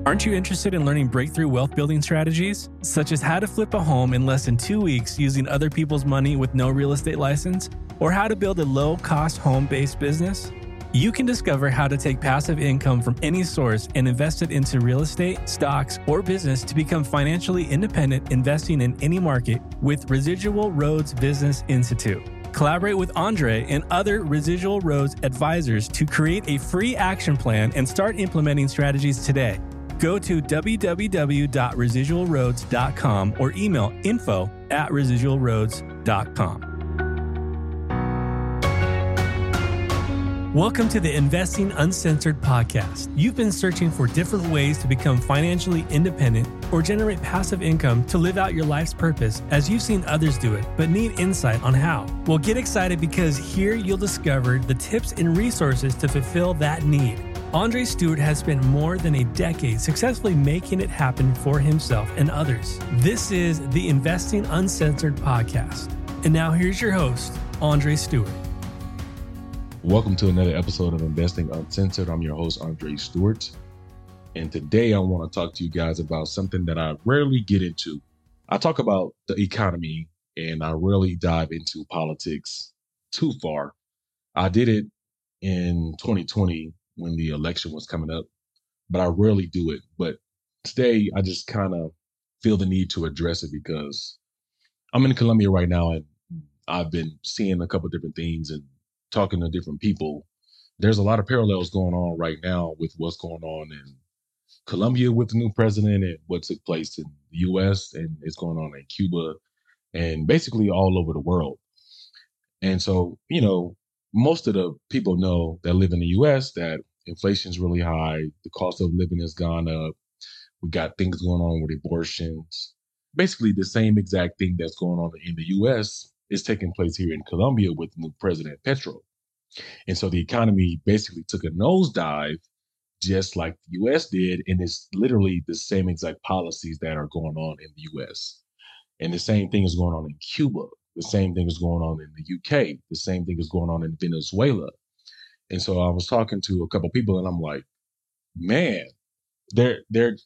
Aren't you interested in learning breakthrough wealth building strategies, such as how to flip a home in less than 2 weeks using other people's money with no real estate license, or how to build a low-cost home-based business? You can discover how to take passive income from any source and invest it into real estate, stocks, or business to become financially independent investing in any market with Residual Roads Business Institute. Collaborate with Andre and other Residual Roads advisors to create a free action plan and start implementing strategies today. Go to www.residualroads.com or email info@residualroads.com. Welcome to the Investing Uncensored podcast. You've been searching for different ways to become financially independent or generate passive income to live out your life's purpose as you've seen others do it, but need insight on how. Well, get excited because here you'll discover the tips and resources to fulfill that need. Andre Stewart has spent more than a decade successfully making it happen for himself and others. This is the Investing Uncensored podcast. And now here's your host, Andre Stewart. Welcome to another episode of Investing Uncensored. I'm your host, Andre Stewart. And today I want to talk to you guys about something that I rarely get into. I talk about the economy and I rarely dive into politics too far. I did it in 2020 when the election was coming up, but I rarely do it. But today I just kind of feel the need to address it because I'm in Colombia right now and I've been seeing a couple of different things and talking to different people. There's a lot of parallels going on right now with what's going on in Colombia with the new president and what took place in the US and it's going on in Cuba and basically all over the world. And so, most of the people know that live in the US that inflation is really high. The cost of living has gone up. We got things going on with abortions. Basically the same exact thing that's going on in the US is taking place here in Colombia with new President Petro. And so the economy basically took a nosedive just like the US did. And it's literally the same exact policies that are going on in the US. And the same thing is going on in Cuba. The same thing is going on in the UK. The same thing is going on in Venezuela. And so I was talking to a couple people and I'm like, man, there has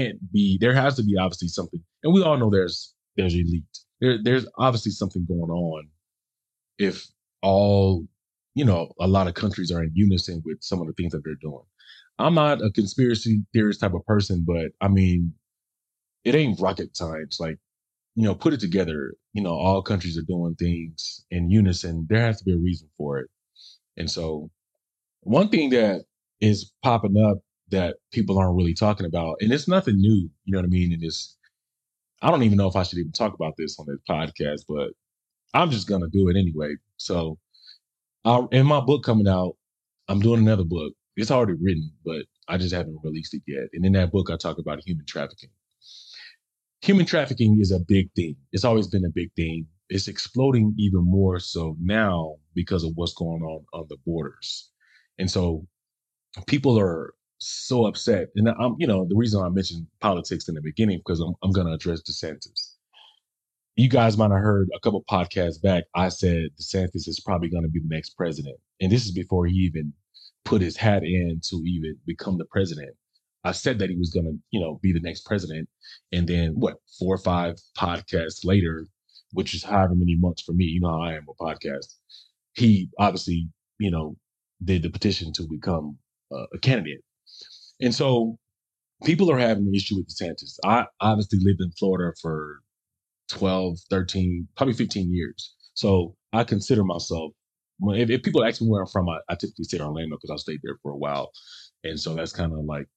to be obviously something. And we all know there's elite. There's obviously something going on if all, a lot of countries are in unison with some of the things that they're doing. I'm not a conspiracy theorist type of person, but I mean, it ain't rocket science. Like, put it together. All countries are doing things in unison. There has to be a reason for it. And so one thing that is popping up that people aren't really talking about, and it's nothing new, you know what I mean? And I don't even know if I should even talk about this on this podcast, but I'm just going to do it anyway. So in my book coming out, I'm doing another book. It's already written, but I just haven't released it yet. And in that book, I talk about human trafficking. Human trafficking is a big thing. It's always been a big thing. It's exploding even more so now because of what's going on the borders. And so people are so upset. And the reason I mentioned politics in the beginning, because I'm going to address DeSantis. You guys might have heard a couple podcasts back. I said DeSantis is probably going to be the next president. And this is before he even put his hat in to even become the president. I said that he was going to, be the next president. And then 4 or 5 podcasts later, which is however many months for me, you know how I am with podcasts. He obviously, did the petition to become a candidate. And so people are having an issue with DeSantis. I obviously lived in Florida for 12, 13, probably 15 years. So I consider myself, if people ask me where I'm from, I typically say Orlando because I stayed there for a while. And so that's kind of like,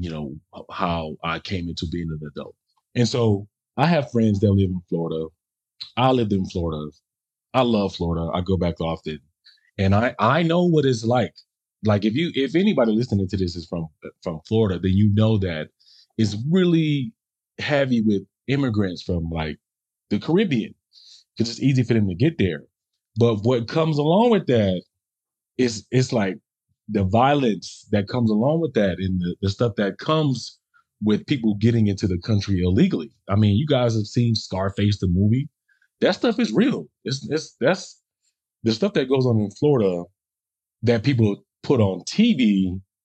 how I came into being an adult. And so I have friends that live in Florida. I lived in Florida. I love Florida. I go back often. And I know what it's like. Like if anybody listening to this is from Florida, then you know that it's really heavy with immigrants from like the Caribbean because it's easy for them to get there. But what comes along with that is it's like the violence that comes along with that and the stuff that comes with people getting into the country illegally. I mean, you guys have seen Scarface, the movie. That stuff is real. That's the stuff that goes on in Florida that people put on TV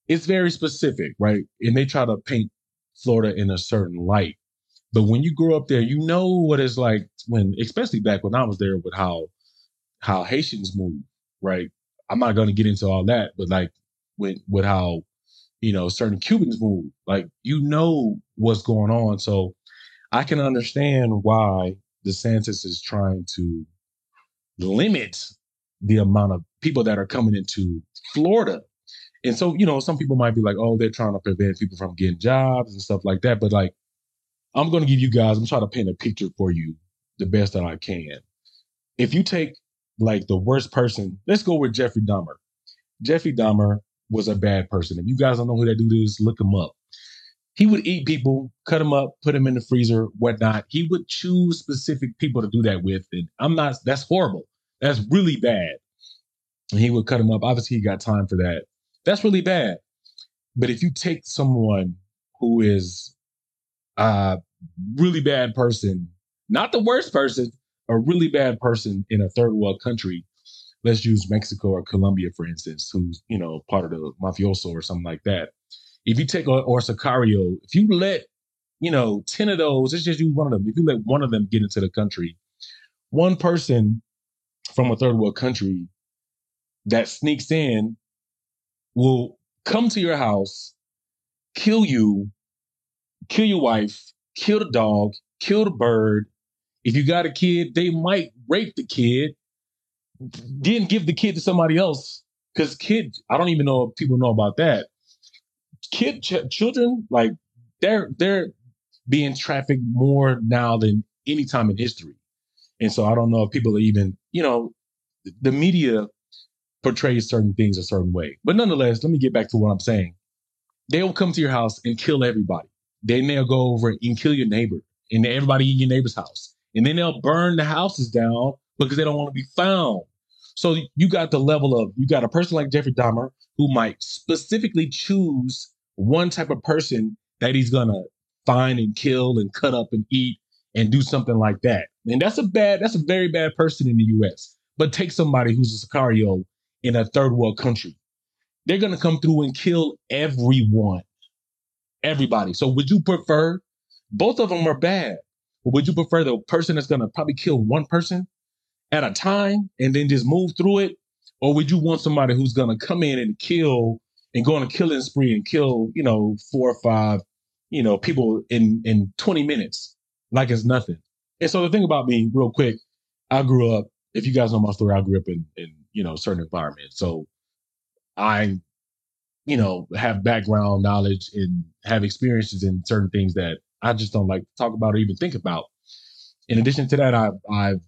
it's very specific, right? And they try to paint Florida in a certain light. But when you grow up there, you know what it's like when, especially back when I was there, with how Haitians move, right? I'm not going to get into all that, but like with how certain Cubans move, like what's going on. So I can understand why DeSantis is trying to limit the amount of people that are coming into Florida. And so, some people might be like, oh, they're trying to prevent people from getting jobs and stuff like that. But like, I'm trying to paint a picture for you the best that I can. If you take like the worst person, let's go with Jeffrey Dahmer. Jeffrey Dahmer was a bad person. If you guys don't know who that dude is, look him up. He would eat people, cut them up, put them in the freezer, whatnot. He would choose specific people to do that with. And that's horrible. That's really bad. And he would cut them up. Obviously, he got time for that. That's really bad. But if you take someone who is a really bad person, not the worst person, a really bad person in a third world country, let's use Mexico or Colombia, for instance, who's, part of the mafioso or something like that. If you take or Sicario, if you let, 10 of those, let's just use one of them. If you let one of them get into the country, one person from a third world country that sneaks in will come to your house, kill you, kill your wife, kill the dog, kill the bird. If you got a kid, they might rape the kid, then give the kid to somebody else. Because kids, I don't even know if people know about that. Children, like they're being trafficked more now than any time in history. And so I don't know if people are even, the media portrays certain things a certain way. But nonetheless, let me get back to what I'm saying. They'll come to your house and kill everybody. Then they'll go over and kill your neighbor and everybody in your neighbor's house. And then they'll burn the houses down because they don't want to be found. So you got a person like Jeffrey Dahmer who might specifically choose one type of person that he's going to find and kill and cut up and eat and do something like that. And that's a very bad person in the US. But take somebody who's a Sicario in a third world country. They're going to come through and kill everyone. Everybody. So would you prefer, both of them are bad, but would you prefer the person that's going to probably kill one person at a time and then just move through it? Or would you want somebody who's going to come in and kill and go on a killing spree and kill, 4 or 5, people in 20 minutes like it's nothing? And so the thing about me, real quick, I grew up, if you guys know my story, I grew up in certain environments. So I have background knowledge and have experiences in certain things that I just don't like to talk about or even think about. In addition to that, I've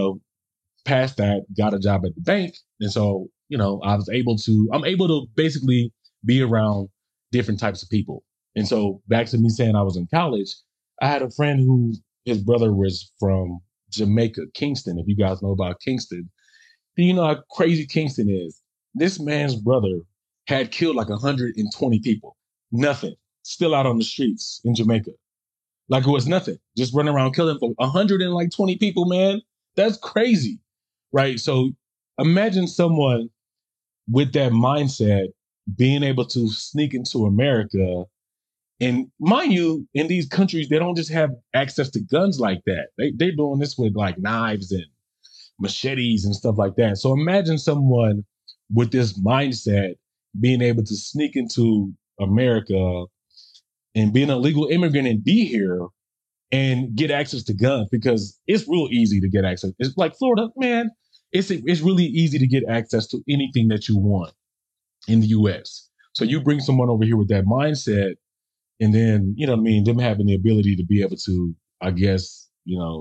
passed that, got a job at the bank. And so, I'm able to basically be around different types of people. And so back to me saying I was in college, I had a friend who his brother was from Jamaica, Kingston. If you guys know about Kingston, do you know how crazy Kingston is? This man's brother had killed like 120 people. Nothing. Still out on the streets in Jamaica. Like it was nothing. Just running around killing for 120 people, man. That's crazy. Right? So imagine someone with that mindset being able to sneak into America. And mind you, in these countries, they don't just have access to guns like that. They're doing this with like knives and machetes and stuff like that. So imagine someone with this mindset being able to sneak into America and be an illegal immigrant and be here and get access to guns, because it's real easy to get access. It's like Florida, man, it's really easy to get access to anything that you want in the US. So you bring someone over here with that mindset, and then, them having the ability to be able to, I guess,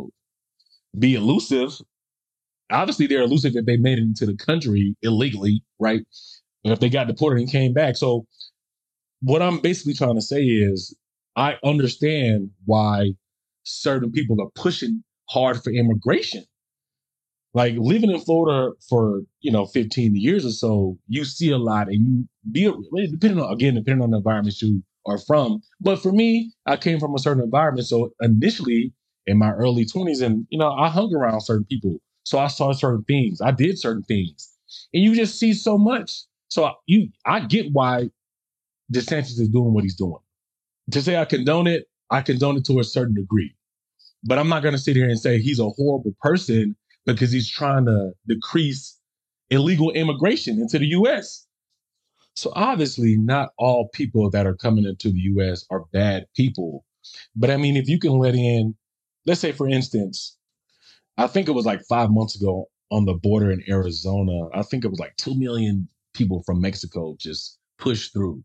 be elusive. Obviously, they're elusive if they made it into the country illegally, right? Or if they got deported and came back. So what I'm basically trying to say is I understand why certain people are pushing hard for immigration. Like living in Florida for, 15 years or so, you see a lot, and depending on the environment you are from. But for me, I came from a certain environment. So initially in my early 20s, and, I hung around certain people. So I saw certain things. I did certain things, and you just see so much. So I get why DeSantis is doing what he's doing. To say I condone it to a certain degree. But I'm not going to sit here and say he's a horrible person because he's trying to decrease illegal immigration into the U.S. So obviously, not all people that are coming into the U.S. are bad people. But I mean, if you can let in, let's say, for instance, I think it was like 5 months ago on the border in Arizona, I think it was like 2 million people from Mexico just pushed through.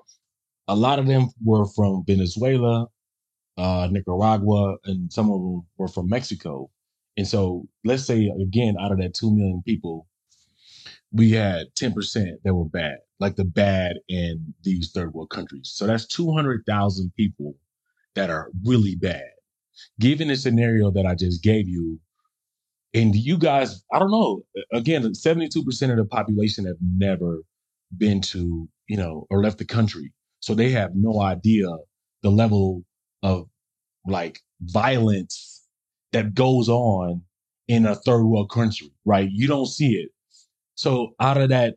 A lot of them were from Venezuela, Nicaragua, and some of them were from Mexico. And so let's say, again, out of that 2 million people, we had 10% that were bad, like the bad in these third world countries. So that's 200,000 people that are really bad. Given the scenario that I just gave you, and you guys, I don't know, again, 72% of the population have never been to, or left the country. So they have no idea the level of like violence that goes on in a third world country, right? You don't see it. So out of that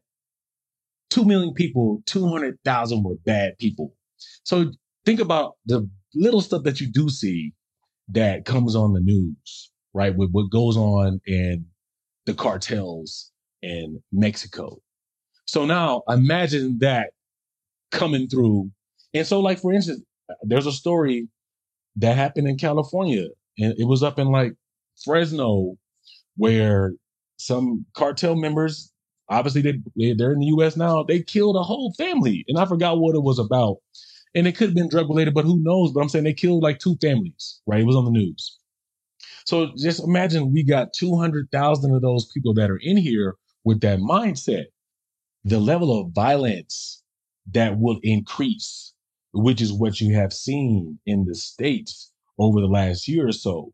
2 million people, 200,000 were bad people. So think about the little stuff that you do see that comes on the news, right? With what goes on in the cartels in Mexico. So now imagine that coming through. And so, like, for instance, there's a story that happened in California, and it was up in like Fresno, where some cartel members, obviously they're in the U.S. now, they killed a whole family, and I forgot what it was about, and it could have been drug related, but who knows? But I'm saying they killed like 2 families, right? It was on the news. So just imagine we got 200,000 of those people that are in here with that mindset. The level of violence that will increase, which is what you have seen in the States over the last year or so,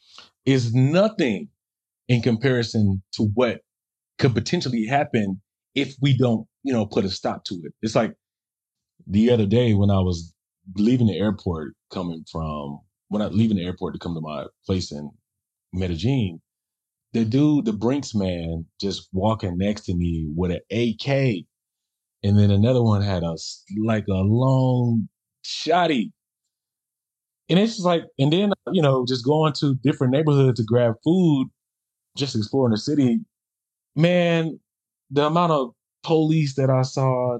is nothing in comparison to what could potentially happen if we don't, put a stop to it. It's like the other day when I was leaving the airport, leaving the airport to come to my place in Medellin, the dude, the Brinks man, just walking next to me with an AK. And then another one had a long shotty. And it's just like, and then, just going to different neighborhoods to grab food, just exploring the city. Man, the amount of police that I saw,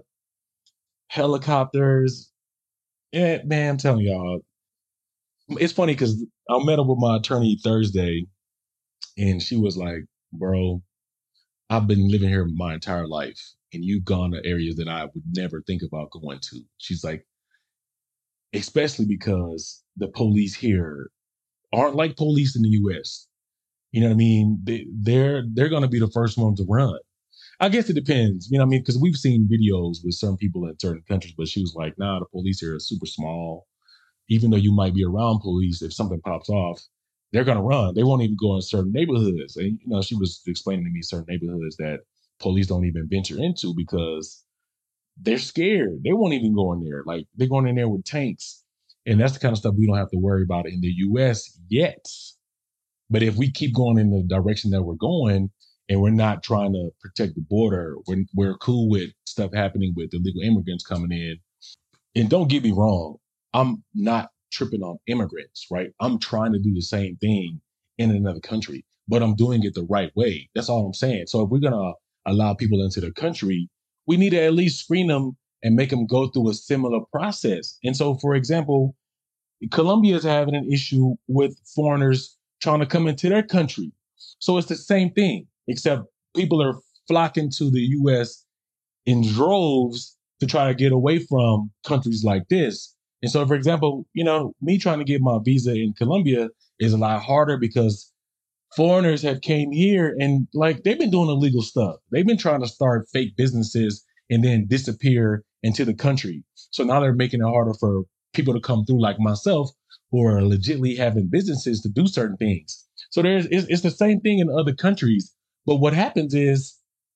helicopters, man, I'm telling y'all, it's funny because I met up with my attorney Thursday, and she was like, bro, I've been living here my entire life, and you've gone to areas that I would never think about going to. She's like, especially because the police here aren't like police in the US. You know what I mean? They're going to be the first ones to run. I guess it depends. You know what I mean? Because we've seen videos with some people in certain countries, but she was like, nah, the police here are super small. Even though you might be around police, if something pops off, they're going to run. They won't even go in certain neighborhoods. And, she was explaining to me certain neighborhoods that police don't even venture into because they're scared. They won't even go in there. Like, they're going in there with tanks. And that's the kind of stuff we don't have to worry about in the US yet. But if we keep going in the direction that we're going and we're not trying to protect the border, we're cool with stuff happening with illegal immigrants coming in. And don't get me wrong, I'm not tripping on immigrants, right? I'm trying to do the same thing in another country, but I'm doing it the right way. That's all I'm saying. So if we're going to allow people into the country, we need to at least screen them and make them go through a similar process. And so, for example, Colombia is having an issue with foreigners trying to come into their country. So it's the same thing, except people are flocking to the U.S. in droves to try to get away from countries like this. And so, for example, me trying to get my visa in Colombia is a lot harder because foreigners have came here and they've been doing illegal stuff. They've been trying to start fake businesses and then disappear into the country. So now they're making it harder for people to come through like myself who are legitimately having businesses to do certain things. So it's the same thing in other countries. But what happens is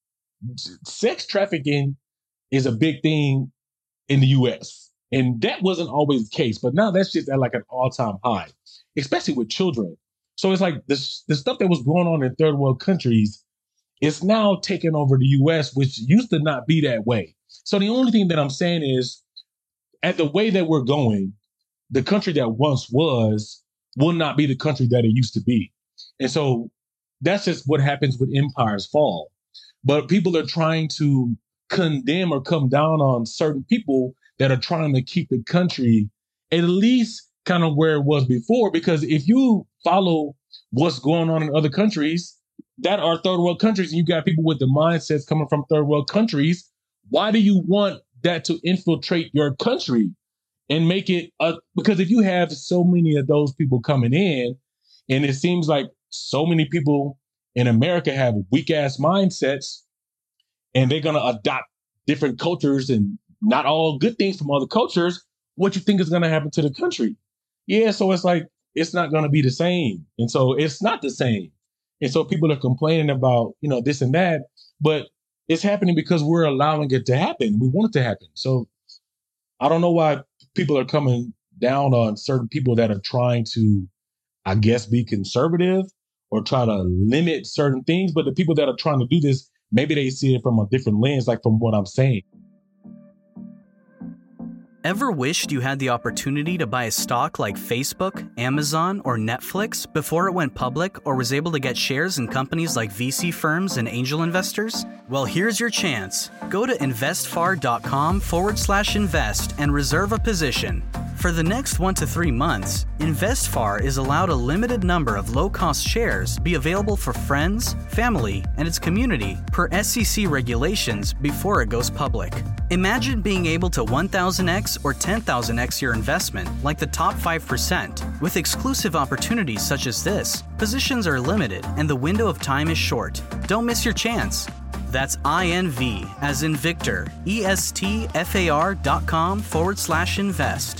sex trafficking is a big thing in the US. And that wasn't always the case, but now that's just at like an all-time high, especially with children. So it's like the stuff that was going on in third world countries is now taking over the US, which used to not be that way. So the only thing that I'm saying is at the way that we're going, the country that once was will not be the country that it used to be. And so that's just what happens when empires fall. But people are trying to condemn or come down on certain people that are trying to keep the country at least kind of where it was before. Because if you follow what's going on in other countries that are third world countries, and you got people with the mindsets coming from third world countries, why do you want that to infiltrate your country and make it because if you have so many of those people coming in, and it seems like so many people in America have weak ass mindsets, and they're going to adopt different cultures and not all good things from other cultures, what you think is going to happen to the country? Yeah, so it's like, it's not going to be the same. And so it's not the same. And so people are complaining about, this and that, but it's happening because we're allowing it to happen. We want it to happen. So I don't know why people are coming down on certain people that are trying to, I guess, be conservative or try to limit certain things. But the people that are trying to do this, maybe they see it from a different lens, like from what I'm saying. Ever wished you had the opportunity to buy a stock like Facebook, Amazon, or Netflix before it went public or was able to get shares in companies like VC firms and angel investors? Well, here's your chance. Go to investfar.com/invest and reserve a position. For the next 1 to 3 months, InvestFar is allowed a limited number of low-cost shares be available for friends, family, and its community per SEC regulations before it goes public. Imagine being able to 1,000x or 10,000x your investment like the top 5%. With exclusive opportunities such as this, positions are limited and the window of time is short. Don't miss your chance. That's INV as in Victor, ESTFAR.com/invest.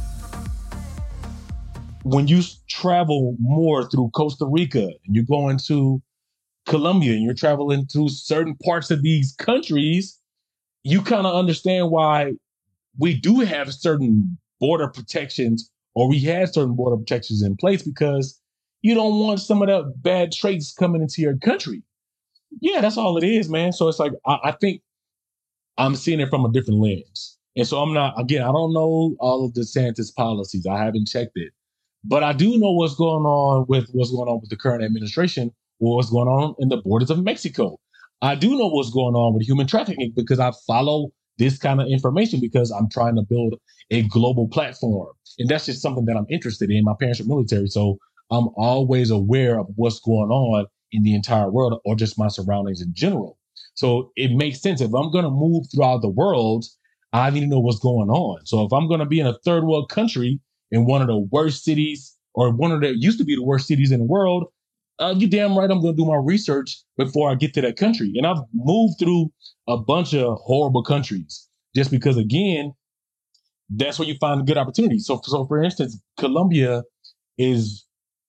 When you travel more through Costa Rica and you're going to Colombia and you're traveling to certain parts of these countries, you kind of understand why we do have certain border protections, or we had certain border protections in place, because you don't want some of the bad traits coming into your country. Yeah, that's all it is, man. So it's like, I think I'm seeing it from a different lens. And so I don't know all of DeSantis policies. I haven't checked it. But I do know what's going on with the current administration, or what's going on in the borders of Mexico. I do know what's going on with human trafficking because I follow this kind of information because I'm trying to build a global platform. And that's just something that I'm interested in. My parents are military, so I'm always aware of what's going on in the entire world, or just my surroundings in general. So it makes sense. If I'm going to move throughout the world, I need to know what's going on. So if I'm going to be in a third world country in one of the worst cities, or one of the used to be the worst cities in the world, you damn right I'm going to do my research before I get to that country. And I've moved through a bunch of horrible countries just because, again, that's where you find good opportunities. So for instance, Colombia is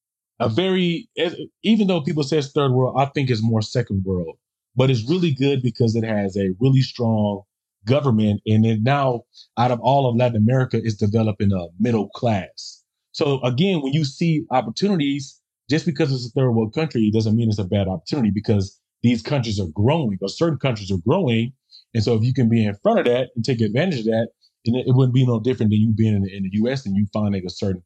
even though people say it's third world, I think it's more second world, but it's really good because it has a really strong government. And it now, out of all of Latin America, is developing a middle class. So again, when you see opportunities, just because it's a third world country doesn't mean it's a bad opportunity, because these countries are growing, or certain countries are growing. And so if you can be in front of that and take advantage of that, then it wouldn't be no different than you being in the US and you finding a certain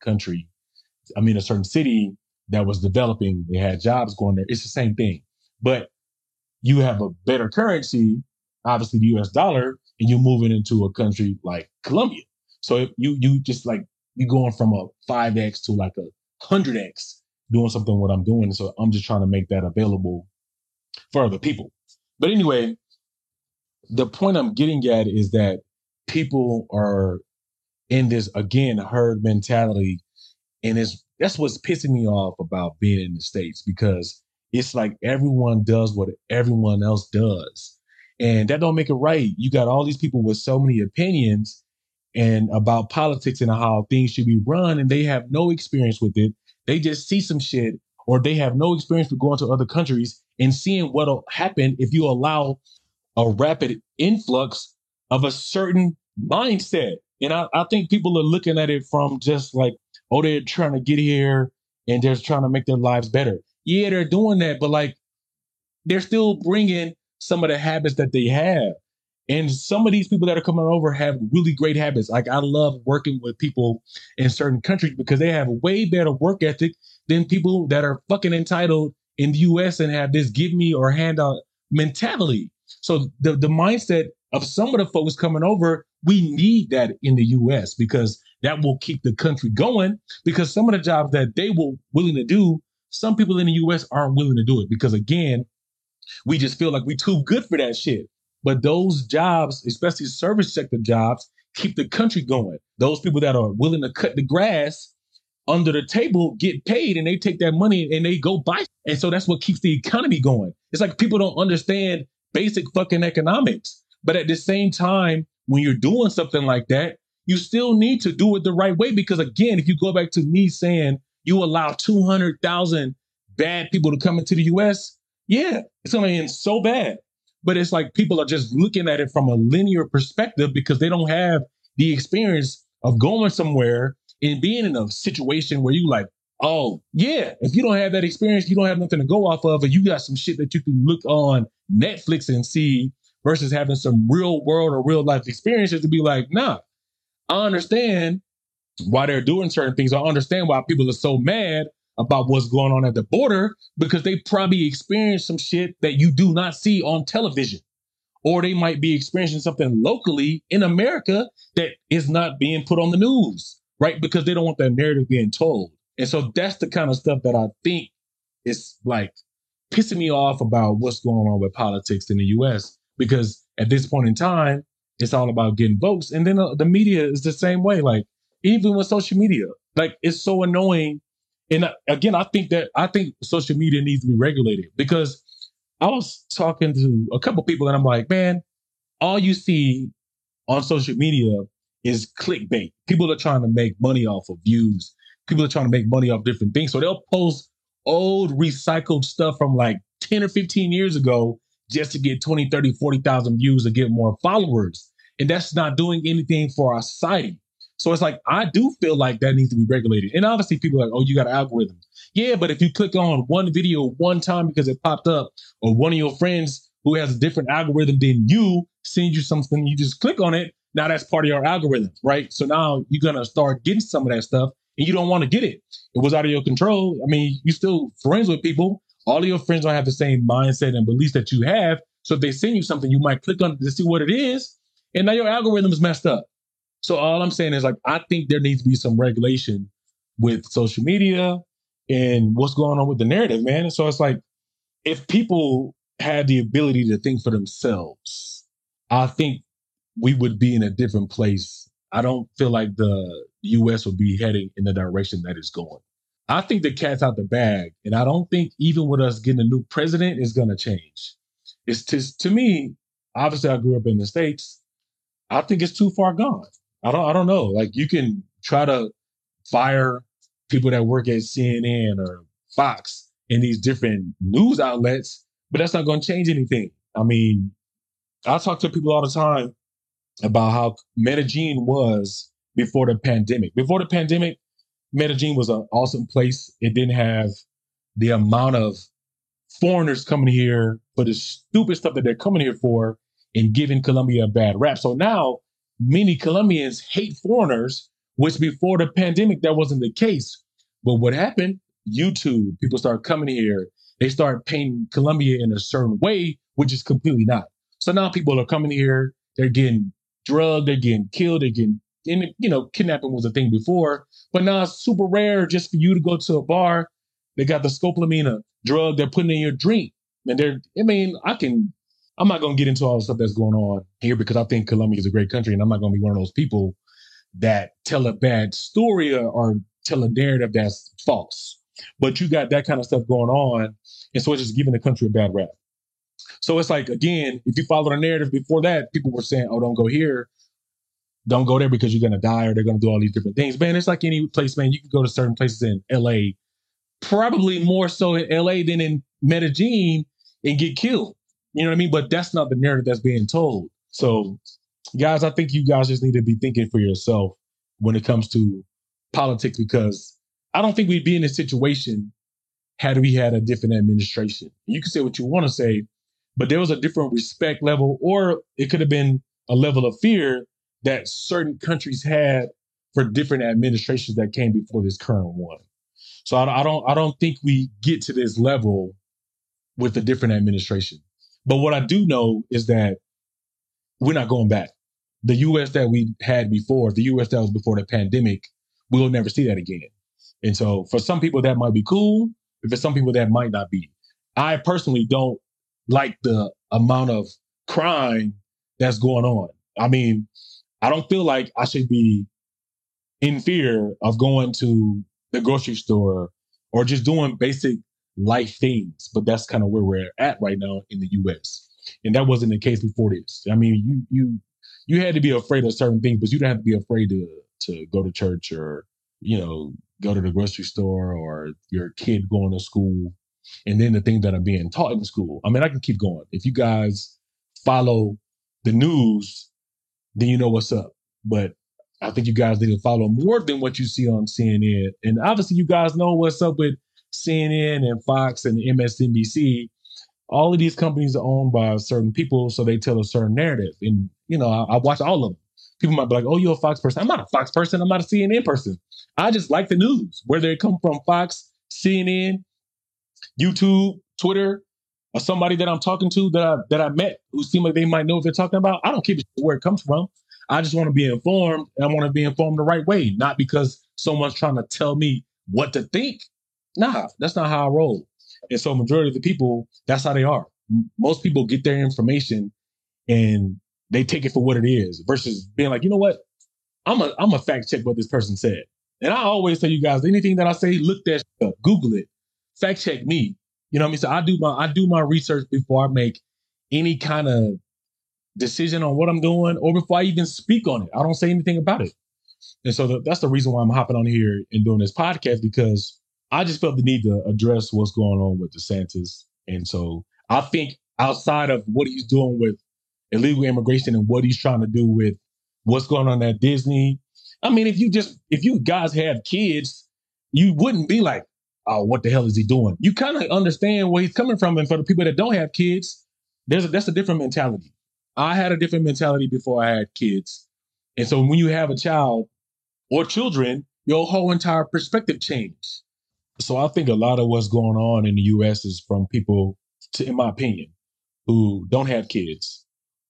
city that was developing. They had jobs going there. It's the same thing. But you have a better currency, obviously the US dollar, and you're moving into a country like Colombia. So if you just like, you're going from a 5X to like a 100X doing something what I'm doing. So I'm just trying to make that available for other people. But anyway, the point I'm getting at is that people are in this, again, herd mentality. And that's what's pissing me off about being in the States, because it's like everyone does what everyone else does. And that don't make it right. You got all these people with so many opinions and about politics and how things should be run, and they have no experience with it. They just see some shit, or they have no experience with going to other countries and seeing what'll happen if you allow a rapid influx of a certain mindset. And I think people are looking at it from just like, oh, they're trying to get here and they're trying to make their lives better. Yeah, they're doing that, but like, they're still bringing some of the habits that they have. And some of these people that are coming over have really great habits. Like I love working with people in certain countries because they have a way better work ethic than people that are fucking entitled in the US and have this give me or handout mentality. So the mindset of some of the folks coming over, we need that in the US because that will keep the country going, because some of the jobs that they were willing to do, some people in the US aren't willing to do it because, again, we just feel like we're too good for that shit. But those jobs, especially service sector jobs, keep the country going. Those people that are willing to cut the grass under the table get paid, and they take that money and they go buy. And so that's what keeps the economy going. It's like people don't understand basic fucking economics. But at the same time, when you're doing something like that, you still need to do it the right way. Because again, if you go back to me saying you allow 200,000 bad people to come into the US, yeah, it's going to end so bad. But it's like people are just looking at it from a linear perspective because they don't have the experience of going somewhere and being in a situation where you like, oh, yeah, if you don't have that experience, you don't have nothing to go off of, and you got some shit that you can look on Netflix and see versus having some real world or real life experiences to be like, nah, I understand why they're doing certain things. I understand why people are so mad about what's going on at the border, because they probably experienced some shit that you do not see on television. Or they might be experiencing something locally in America that is not being put on the news, right? Because they don't want that narrative being told. And so that's the kind of stuff that I think is like pissing me off about what's going on with politics in the US, because at this point in time, it's all about getting votes. And then the media is the same way. Like even with social media, like it's so annoying. And again, I think social media needs to be regulated, because I was talking to a couple people and I'm like, man, all you see on social media is clickbait. People are trying to make money off of views. People are trying to make money off different things. So they'll post old recycled stuff from like 10 or 15 years ago just to get 20, 30, 40,000 views to get more followers. And that's not doing anything for our society. So it's like, I do feel like that needs to be regulated. And obviously people are like, oh, you got an algorithm. Yeah, but if you click on one video one time because it popped up, or one of your friends who has a different algorithm than you sends you something, you just click on it. Now that's part of your algorithm, right? So now you're going to start getting some of that stuff and you don't want to get it. It was out of your control. I mean, you're still friends with people. All of your friends don't have the same mindset and beliefs that you have. So if they send you something, you might click on it to see what it is. And now your algorithm is messed up. So all I'm saying is, like, I think there needs to be some regulation with social media and what's going on with the narrative, man. And so it's like, if people had the ability to think for themselves, I think we would be in a different place. I don't feel like the US would be heading in the direction that it's going. I think the cat's out the bag. And I don't think even with us getting a new president is going to change. It's just, to me, obviously I grew up in the States. I think it's too far gone. I don't know. Like, you can try to fire people that work at CNN or Fox and these different news outlets, but that's not going to change anything. I mean, I talk to people all the time about how Medellin was before the pandemic. Before the pandemic, Medellin was an awesome place. It didn't have the amount of foreigners coming here for the stupid stuff that they're coming here for and giving Colombia a bad rap. So now many Colombians hate foreigners, which before the pandemic, that wasn't the case. But what happened? YouTube, people start coming here. They start painting Colombia in a certain way, which is completely not. So now people are coming here. They're getting drugged. They're getting killed. They're getting, kidnapping was a thing before. But now it's super rare just for you to go to a bar. They got the scopolamine drug they're putting in your drink. And I'm not going to get into all the stuff that's going on here, because I think Colombia is a great country, and I'm not going to be one of those people that tell a bad story or tell a narrative that's false. But you got that kind of stuff going on, and so it's just giving the country a bad rap. So it's like, again, if you follow the narrative before that, people were saying, oh, don't go here. Don't go there because you're going to die, or they're going to do all these different things. Man, it's like any place, man. You can go to certain places in LA, probably more so in LA than in Medellin, and get killed. You know what I mean? But that's not the narrative that's being told. So, guys, I think you guys just need to be thinking for yourself when it comes to politics, because I don't think we'd be in this situation had we had a different administration. You can say what you want to say, but there was a different respect level, or it could have been a level of fear that certain countries had for different administrations that came before this current one. So I don't think we get to this level with a different administration. But what I do know is that we're not going back. The U.S. that we had before, the U.S. that was before the pandemic, we'll never see that again. And so for some people that might be cool, but for some people that might not be. I personally don't like the amount of crime that's going on. I mean, I don't feel like I should be in fear of going to the grocery store or just doing basic life things. But that's kind of where we're at right now in the U.S. And that wasn't the case before this. I mean, you had to be afraid of certain things, but you don't have to be afraid to go to church or, go to the grocery store or your kid going to school. And then the things that are being taught in school. I mean, I can keep going. If you guys follow the news, then you know what's up. But I think you guys need to follow more than what you see on CNN. And obviously you guys know what's up with CNN and Fox and MSNBC. All of these companies are owned by certain people, so they tell a certain narrative. And, I watch all of them. People might be like, oh, you're a Fox person. I'm not a Fox person. I'm not a CNN person. I just like the news, whether it come from Fox, CNN, YouTube, Twitter, or somebody that I'm talking to that I met who seem like they might know what they're talking about. I don't care where it comes from. I just want to be informed, and I want to be informed the right way, not because someone's trying to tell me what to think. Nah, that's not how I roll. And so majority of the people, that's how they are. Most people get their information and they take it for what it is versus being like, you know what? I'm a fact check what this person said. And I always tell you guys, anything that I say, look that shit up, Google it, fact check me. You know what I mean? So I do my research before I make any kind of decision on what I'm doing or before I even speak on it. I don't say anything about it. And so that's the reason why I'm hopping on here and doing this podcast, because I just felt the need to address what's going on with DeSantis. And so I think outside of what he's doing with illegal immigration and what he's trying to do with what's going on at Disney, I mean, if you guys have kids, you wouldn't be like, oh, what the hell is he doing? You kind of understand where he's coming from. And for the people that don't have kids, that's a different mentality. I had a different mentality before I had kids. And so when you have a child or children, your whole entire perspective changes. So I think a lot of what's going on in the U.S. is from people, in my opinion, who don't have kids,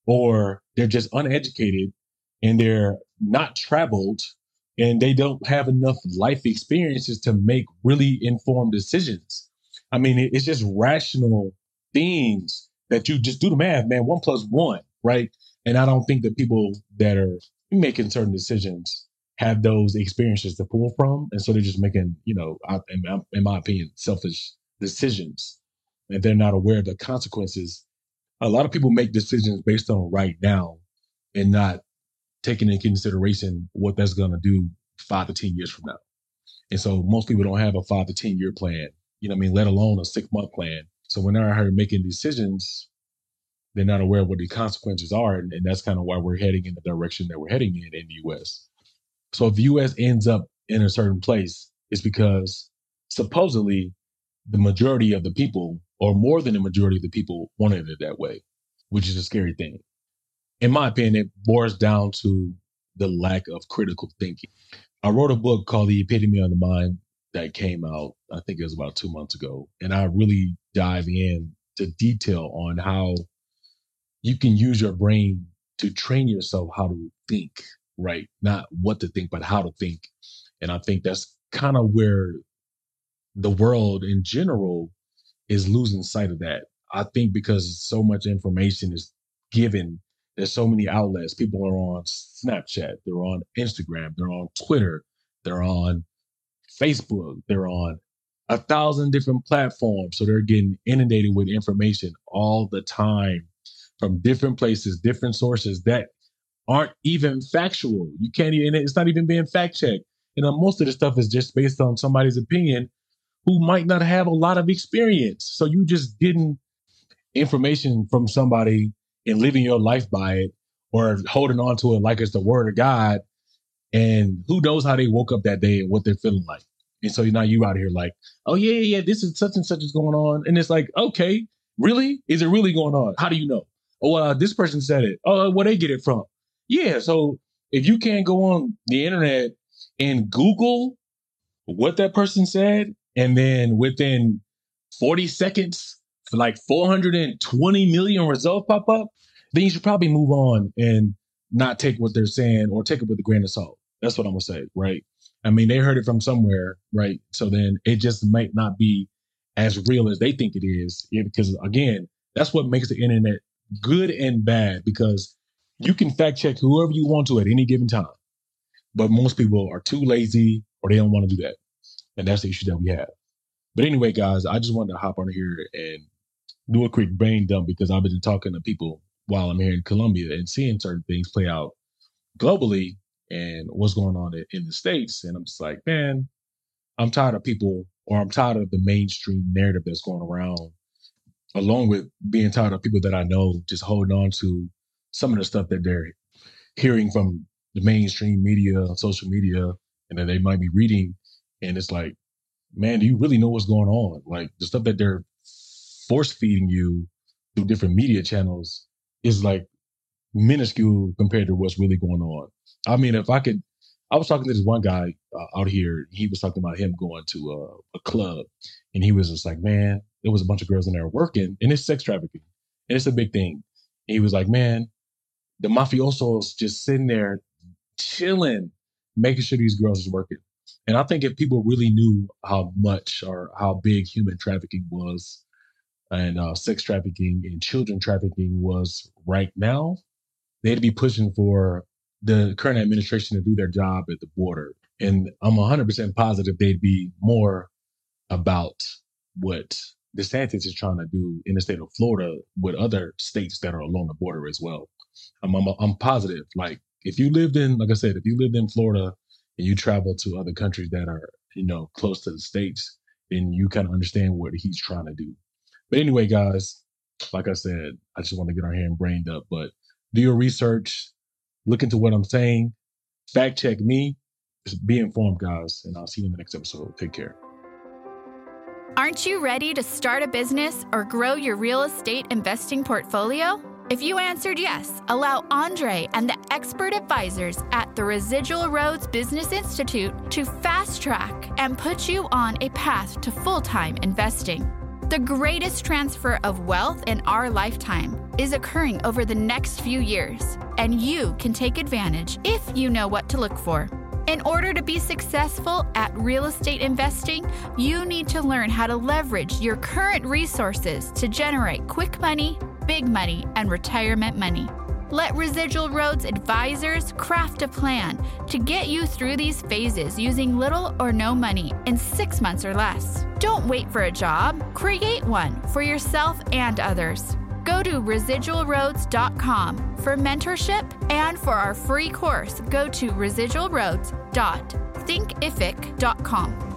or they're just uneducated and they're not traveled and they don't have enough life experiences to make really informed decisions. I mean, it's just rational things that you just do the math, man, 1 + 1, right? And I don't think that people that are making certain decisions have those experiences to pull from. And so they're just making, in my opinion, selfish decisions. And they're not aware of the consequences. A lot of people make decisions based on right now and not taking into consideration what that's going to do 5 to 10 years from now. And so most people don't have a 5 to 10 year plan, let alone a 6-month plan. So when they're out here making decisions, they're not aware of what the consequences are. And that's kind of why we're heading in the direction that we're heading in the U.S. So if the U.S. ends up in a certain place, it's because supposedly the majority of the people, or more than the majority of the people, wanted it that way, which is a scary thing. In my opinion, it boils down to the lack of critical thinking. I wrote a book called The Epitome of the Mind that came out, I think it was about 2 months ago. And I really dive in to detail on how you can use your brain to train yourself how to think, right? Not what to think, but how to think. And I think that's kind of where the world in general is losing sight of that. I think because so much information is given, there's so many outlets. People are on Snapchat, they're on Instagram, they're on Twitter, they're on Facebook, they're on 1,000 different platforms. So they're getting inundated with information all the time from different places, different sources that aren't even factual. You can't even, it's not even being fact checked. And most of the stuff is just based on somebody's opinion who might not have a lot of experience. So you just getting information from somebody and living your life by it, or holding on to it like it's the word of God. And who knows how they woke up that day and what they're feeling like. And so now you out here like, oh yeah, this is such and such is going on. And it's like, okay, Really? Is it really going on? How do you know? Oh, this person said it. Oh, where they get it from? Yeah. So if you can't go on the internet and Google what that person said, and then within 40 seconds, for like 420 million results pop up, then you should probably move on and not take what they're saying or take it with a grain of salt. That's what I'm going to say, right? I mean, they heard it from somewhere, right? So then it just might not be as real as they think it is. Yeah, because again, that's what makes the internet good and bad, because you can fact check whoever you want to at any given time. But most people are too lazy or they don't want to do that. And that's the issue that we have. But anyway, guys, I just wanted to hop on here and do a quick brain dump, because I've been talking to people while I'm here in Colombia and seeing certain things play out globally and what's going on in the States. And I'm just like, man, I'm tired of people, or I'm tired of the mainstream narrative that's going around, along with being tired of people that I know just holding on to some of the stuff that they're hearing from the mainstream media, social media, and that they might be reading. And it's like, man, do you really know what's going on? Like, the stuff that they're force feeding you through different media channels is like minuscule compared to what's really going on. I mean, I was talking to this one guy out here. He was talking about him going to a club, and he was just like, man, there was a bunch of girls in there working, and it's sex trafficking, and it's a big thing. And he was like, man, the mafiosos just sitting there chilling, making sure these girls is working. And I think if people really knew how much or how big human trafficking was, and sex trafficking and children trafficking was right now, they'd be pushing for the current administration to do their job at the border. And I'm 100% positive they'd be more about what DeSantis is trying to do in the state of Florida with other states that are along the border as well. I'm positive. Like, if you lived in, like I said, if you lived in Florida and you travel to other countries that are, close to the states, then you kind of understand what he's trying to do. But anyway, guys, like I said, I just want to get our hand brained up, but do your research, look into what I'm saying, fact check me, just be informed, guys, and I'll see you in the next episode. Take care. Aren't you ready to start a business or grow your real estate investing portfolio? If you answered yes, allow Andre and the expert advisors at the Residual Roads Business Institute to fast track and put you on a path to full-time investing. The greatest transfer of wealth in our lifetime is occurring over the next few years, and you can take advantage if you know what to look for. In order to be successful at real estate investing, you need to learn how to leverage your current resources to generate quick money, big money, and retirement money. Let Residual Roads advisors craft a plan to get you through these phases using little or no money in 6 months or less. Don't wait for a job. Create one for yourself and others. Go to residualroads.com for mentorship, and for our free course, go to residualroads.thinkific.com.